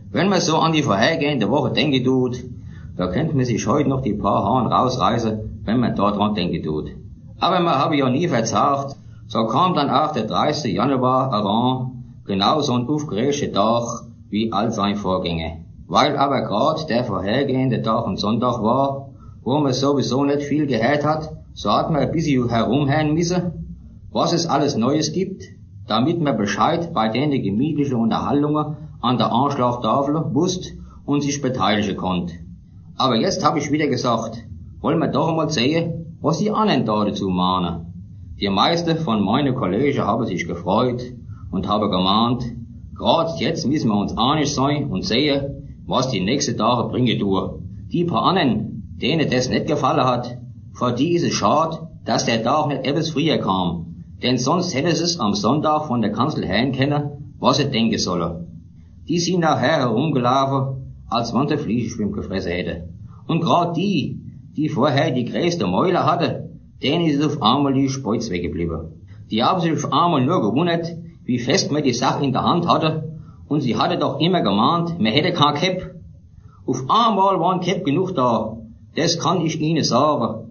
Wenn man so an die vorhergehende Woche denken tut, da könnte man sich heute noch die paar Haaren rausreißen, wenn man da dran denken tut. Aber man habe ja nie verzagt, so kam dann auch der 30. Januar heran, genau so ein aufgeregter Tag wie all sein Vorgänger. Weil aber grad der vorhergehende Tag ein Sonntag war, wo man sowieso nicht viel gehört hat, so hat man ein bisschen herumhören müssen, was es alles Neues gibt, damit man Bescheid bei den gemütlichen Unterhaltungen an der Anschlagtafel wusst und sich beteiligen konnte. Aber jetzt habe ich wieder gesagt, wollen wir doch einmal sehen, was die anderen da dazu mahnen. Die meisten von meinen Kollegen haben sich gefreut und haben gemahnt, grad jetzt müssen wir uns einig sein und sehen, was die nächsten Tage bringen tun. Die paar anderen, denen das nicht gefallen hat, für die ist es schade, dass der Tag nicht etwas früher kam, denn sonst hätte sie es am Sonntag von der Kanzel hören können, was sie denken sollen. Die sind nachher herumgelaufen, als wenn der Fliegenschwimm gefressen hätte. Und grad die vorher die größte Mäule hatte, denen ist auf einmal die Speuz weggeblieben. Die haben sich auf einmal nur gewundert, wie fest man die Sache in der Hand hatte, und sie hatte doch immer gemahnt, man hätte kein Cap. Auf einmal war ein Cap genug da, das kann ich Ihnen sagen.